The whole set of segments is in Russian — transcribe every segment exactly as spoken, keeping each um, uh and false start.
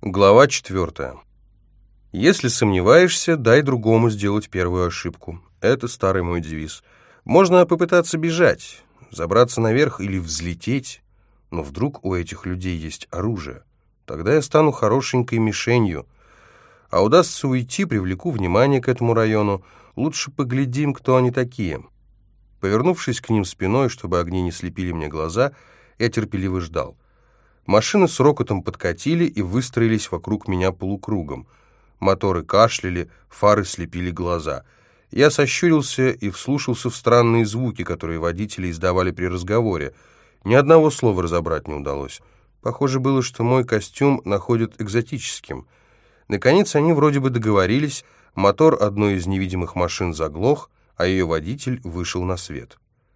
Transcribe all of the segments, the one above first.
Глава четвертая. Если сомневаешься, дай другому сделать первую ошибку. Это старый мой девиз. Можно попытаться бежать, забраться наверх или взлететь, но вдруг у этих людей есть оружие. Тогда я стану хорошенькой мишенью. А удастся уйти, привлеку внимание к этому району. Лучше поглядим, кто они такие. Повернувшись к ним спиной, чтобы огни не слепили мне глаза, я терпеливо ждал. Машины с рокотом подкатили и выстроились вокруг меня полукругом. Моторы кашляли, фары слепили глаза. Я сощурился и вслушался в странные звуки, которые водители издавали при разговоре. Ни одного слова разобрать не удалось. Похоже было, что мой костюм находят экзотическим. Наконец они вроде бы договорились, мотор одной из невидимых машин заглох, а ее водитель вышел на свет.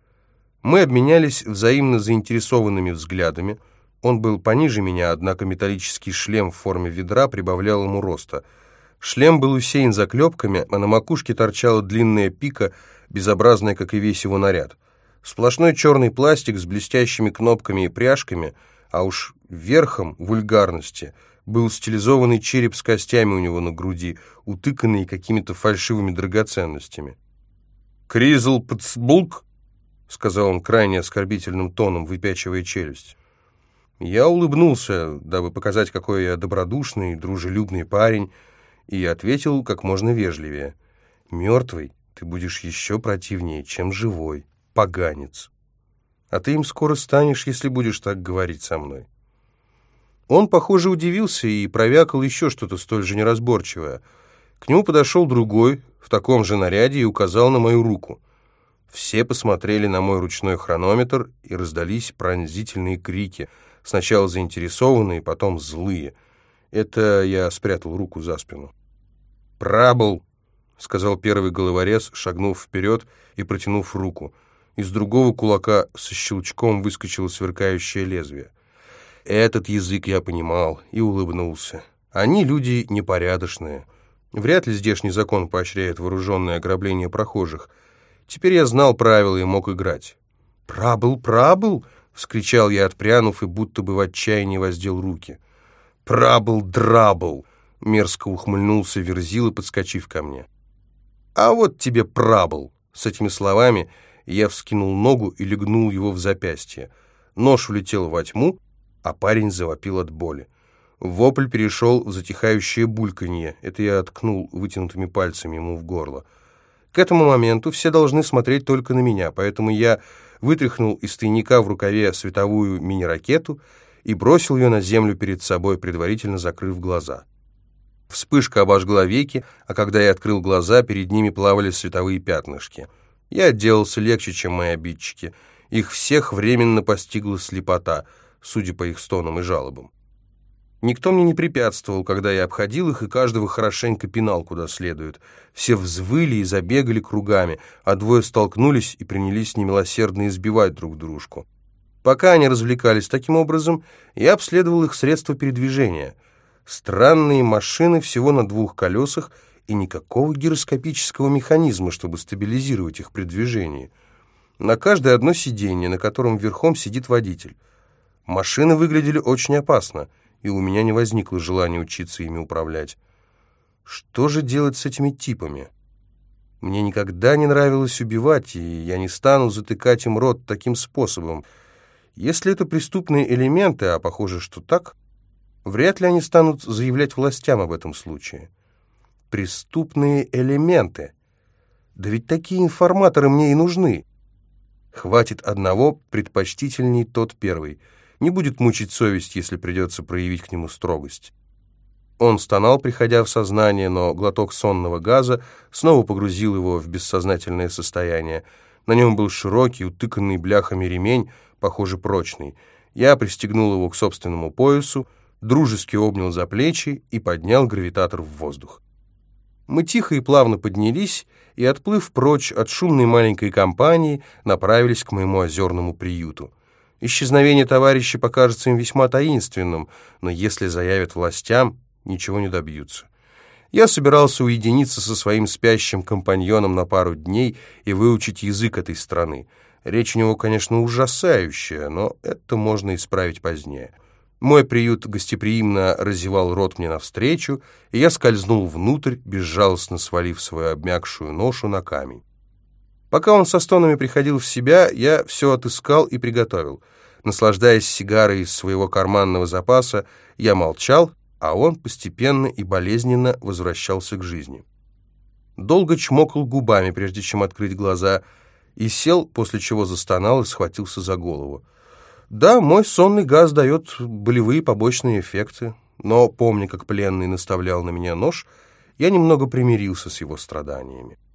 Мы обменялись взаимно заинтересованными взглядами. Он был пониже меня, однако металлический шлем в форме ведра прибавлял ему роста. Шлем был усеян заклепками, а на макушке торчала длинная пика, безобразная, как и весь его наряд. Сплошной черный пластик с блестящими кнопками и пряжками, а уж верхом вульгарности был стилизованный череп с костями у него на груди, утыканный какими-то фальшивыми драгоценностями. «Кризл Пцбулк», — сказал он крайне оскорбительным тоном, выпячивая челюсть. Я улыбнулся, дабы показать, какой я добродушный, дружелюбный парень, и ответил как можно вежливее. «Мертвый ты будешь еще противнее, чем живой, поганец. А ты им скоро станешь, если будешь так говорить со мной». Он, похоже, удивился и провякал еще что-то столь же неразборчивое. К нему подошел другой, в таком же наряде, и указал на мою руку. Все посмотрели на мой ручной хронометр, и раздались пронзительные крики, сначала заинтересованные, потом злые. Это я спрятал руку за спину. «Прабл», — сказал первый головорез, шагнув вперед и протянув руку. Из другого кулака со щелчком выскочило сверкающее лезвие. Этот язык я понимал и улыбнулся. Они люди непорядочные. Вряд ли здешний закон поощряет вооруженное ограбление прохожих. Теперь я знал правила и мог играть. «Прабл, прабл!» — вскричал я, отпрянув, и будто бы в отчаянии воздел руки. «Прабл-драбл!» — мерзко ухмыльнулся Верзила, подскочив ко мне. «А вот тебе прабл!» С этими словами я вскинул ногу и легнул его в запястье. Нож улетел во тьму, а парень завопил от боли. Вопль перешел в затихающее бульканье. Это я ткнул вытянутыми пальцами ему в горло. К этому моменту все должны смотреть только на меня, поэтому я вытряхнул из тайника в рукаве световую мини-ракету и бросил ее на землю перед собой, предварительно закрыв глаза. Вспышка обожгла веки, а когда я открыл глаза, перед ними плавали световые пятнышки. Я отделался легче, чем мои обидчики. Их всех временно постигла слепота, судя по их стонам и жалобам. Никто мне не препятствовал, когда я обходил их, и каждого хорошенько пинал куда следует. Все взвыли и забегали кругами, а двое столкнулись и принялись немилосердно избивать друг дружку. Пока они развлекались таким образом, я обследовал их средства передвижения. Странные машины всего на двух колесах и никакого гироскопического механизма, чтобы стабилизировать их при движении. На каждое одно сиденье, на котором верхом сидит водитель. Машины выглядели очень опасно, и у меня не возникло желания учиться ими управлять. Что же делать с этими типами? Мне никогда не нравилось убивать, и я не стану затыкать им рот таким способом. Если это преступные элементы, а похоже, что так, вряд ли они станут заявлять властям об этом случае. Преступные элементы. Да ведь такие информаторы мне и нужны. Хватит одного, предпочтительней тот первый. Не будет мучить совесть, если придется проявить к нему строгость. Он стонал, приходя в сознание, но глоток сонного газа снова погрузил его в бессознательное состояние. На нем был широкий, утыканный бляхами ремень, похоже, прочный. Я пристегнул его к собственному поясу, дружески обнял за плечи и поднял гравитатор в воздух. Мы тихо и плавно поднялись и, отплыв прочь от шумной маленькой компании, направились к моему озерному приюту. Исчезновение товарища покажется им весьма таинственным, но если заявят властям, ничего не добьются. Я собирался уединиться со своим спящим компаньоном на пару дней и выучить язык этой страны. Речь у него, конечно, ужасающая, но это можно исправить позднее. Мой приют гостеприимно разевал рот мне навстречу, и я скользнул внутрь, безжалостно свалив свою обмякшую ношу на камень. Пока он со стонами приходил в себя, я все отыскал и приготовил. Наслаждаясь сигарой из своего карманного запаса, я молчал, а он постепенно и болезненно возвращался к жизни. Долго чмокал губами, прежде чем открыть глаза, и сел, после чего застонал и схватился за голову. Да, мой сонный газ дает болевые побочные эффекты, но, помня, как пленный наставлял на меня нож, я немного примирился с его страданиями.